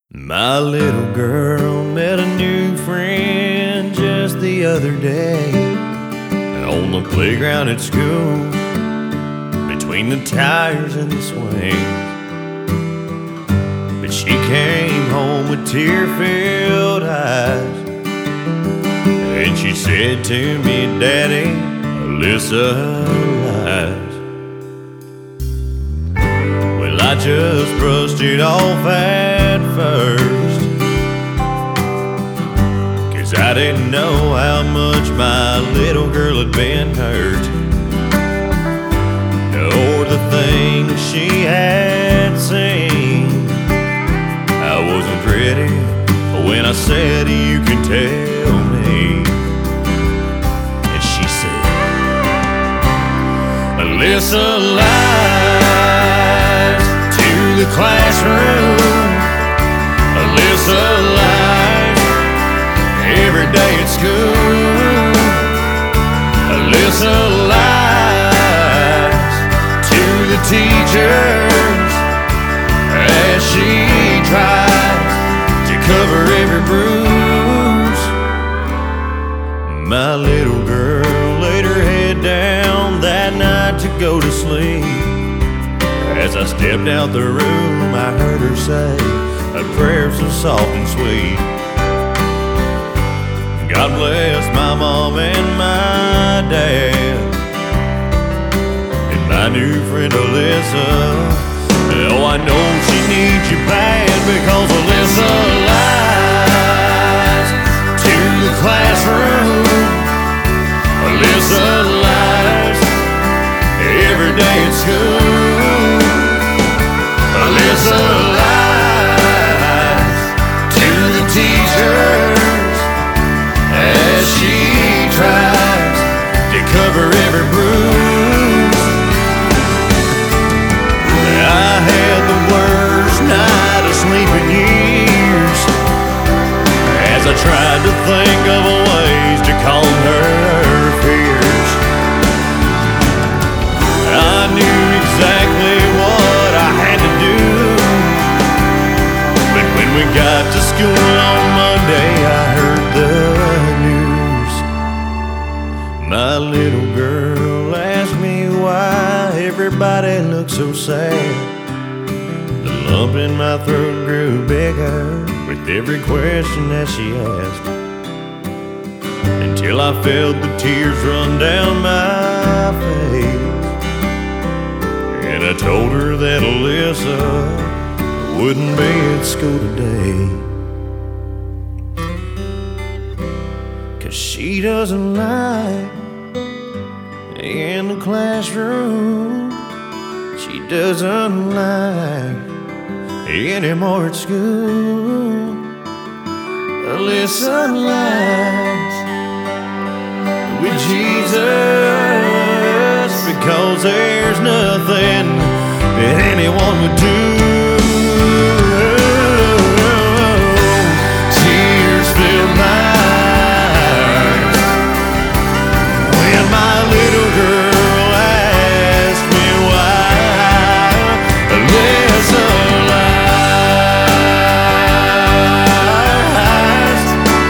My little girl met a new friend just the other day on the playground at school, between the tires and the swings. But she came home with tear-filled eyes, and she said to me, "Daddy, Alyssa lies." Well, I just brushed it off at first, 'cause I didn't know how much my little girl had been hurt, or the things she had seen. I wasn't ready when I said, "You can tell me." And she said, "Alyssa lies to the classroom. Alyssa lies every day at school. Alyssa lies to the teachers as she tries to cover every bruise." My little girl laid her head down that night to go to sleep. As I stepped out the room, I heard her say a prayer so soft and sweet. God bless my mom and my dad, and my new friend Alyssa. Oh, I know she needs you bad, because Alyssa lies to the classroom. Alyssa lies every day at school. Alyssa lies to the teachers as she tries to cover every bruise. I had the worst night of sleep in years, as I tried to think of ways to calm her fears. I knew exactly what I had to do, but when we got to school on Monday, I heard the news. My little girl asked me why everybody looked so sad. The lump in my throat grew bigger with every question that she asked, until I felt the tears run down my face. And I told her that Alyssa wouldn't be at school today, 'cause she doesn't lie in the classroom. She doesn't lie anymore at school. Alyssa lies with Jesus, because there's nothing that anyone would do. Tears fill my eyes when my little girl asked me why Alyssa lies.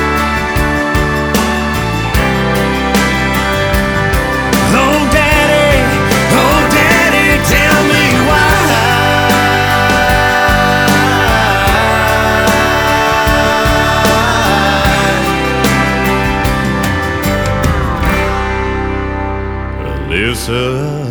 Oh daddy, tell me why. Alyssa